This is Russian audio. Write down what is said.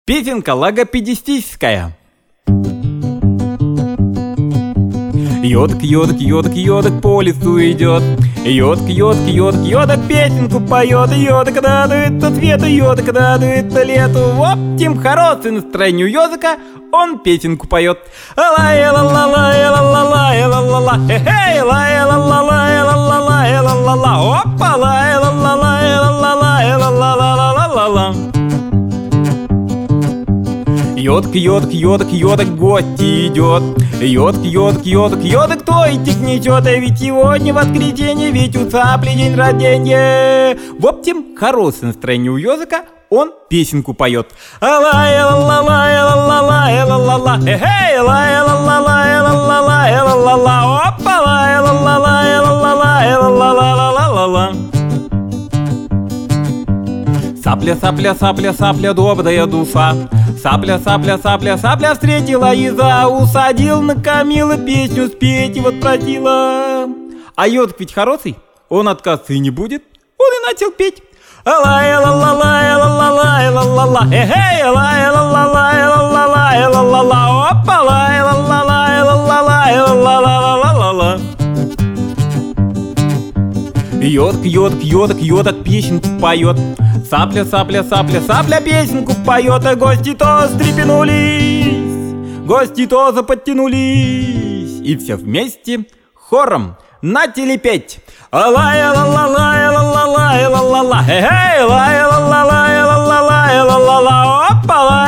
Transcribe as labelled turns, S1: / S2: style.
S1: Песенка логопедистическая. Йодок, йодок, йодок, йодок по лесу идет. Йодок, йодок, йодок, йодок песенку поет. Йодок, когда дует то свету, йодок, когда дует то лету. В общем, хорошее настроение у йодока, он песенку поет. Ла-ла-ла-ла-ла-ла-ла-ла-ла-ла. Хе-хей, ла-ла-ла-ла-ла-ла-ла-ла-ла. Опа, ла-ла-ла-ла-ла-ла-ла-ла-ла-ла. Йодок, йодок, йодок, йодок, гости идет. Йодок, йодок, йодок, йодок, кто идти несет? А ведь сегодня воскресенье, ведь у цапли день рождения. В общем, хорошее настроение у йодока, он песенку поет. Ла-ла-ла-ла-ла-ла-ла-ла-ла. Эй, ла-ла-ла-ла-ла-ла-ла-ла-ла. Опа, ла-ла-ла-ла-ла-ла-ла-ла-ла-ла. Сапля, сапля, сапля, сапля, добрая душа. Сапля, сапля, сапля, сапля встретила Иза, усадил на Камила песню спеть и вот просила. А йодок ведь хороший, он отказываться и не будет, он и начал петь. Ла-ла-ла-ла-ла-ла-ла-ла-ла. Эй, ла-ла-ла-ла-ла-ла-ла-ла-ла. Опа, ла-ла-ла-ла-ла-ла-ла-ла-ла. Йодок, йодок, йодок, йодок песенку поет. Сапля, сапля, сапля, сапля песенку поет. А гости то встрепенулись, гости тоже подтянулись, и все вместе хором начали петь. Ла-ла-ла-ла-ла-ла-ла-ла-ла-ла. Эй, ла-ла-ла-ла-ла-ла-ла-ла. Опа,